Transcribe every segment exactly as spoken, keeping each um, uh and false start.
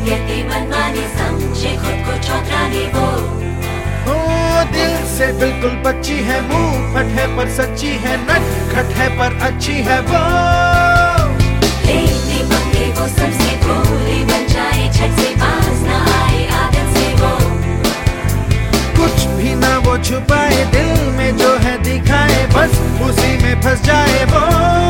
कहती मनमानी समझे खुद को चौधरानी वो। ओ दिल से बिल्कुल बच्ची है, मुंह फट है पर सच्ची है, नटखट है पर अच्छी है वो। लेती पंगे वो सबसे भोली बन जाए, झट से पास ना आए आदत से वो। कुछ भी ना वो छुपाए, दिल में जो है दिखाए, बस उसी में फंस जाए वो।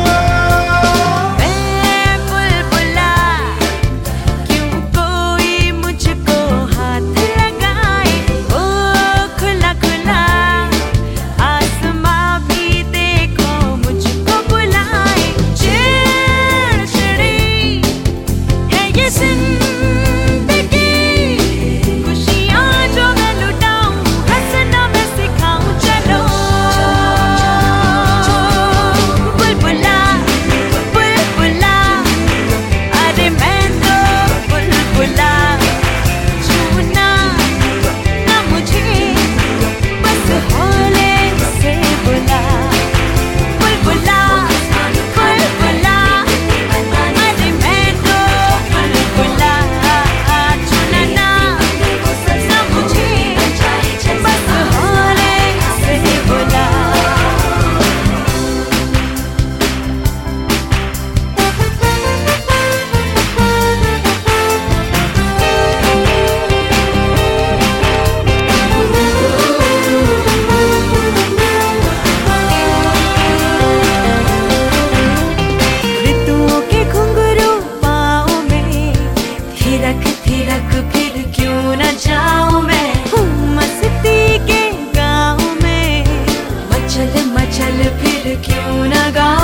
फिर क्यों न जाऊं मैं मस्ती के गाँव में, मचल मचल फिर क्यों न गाऊं।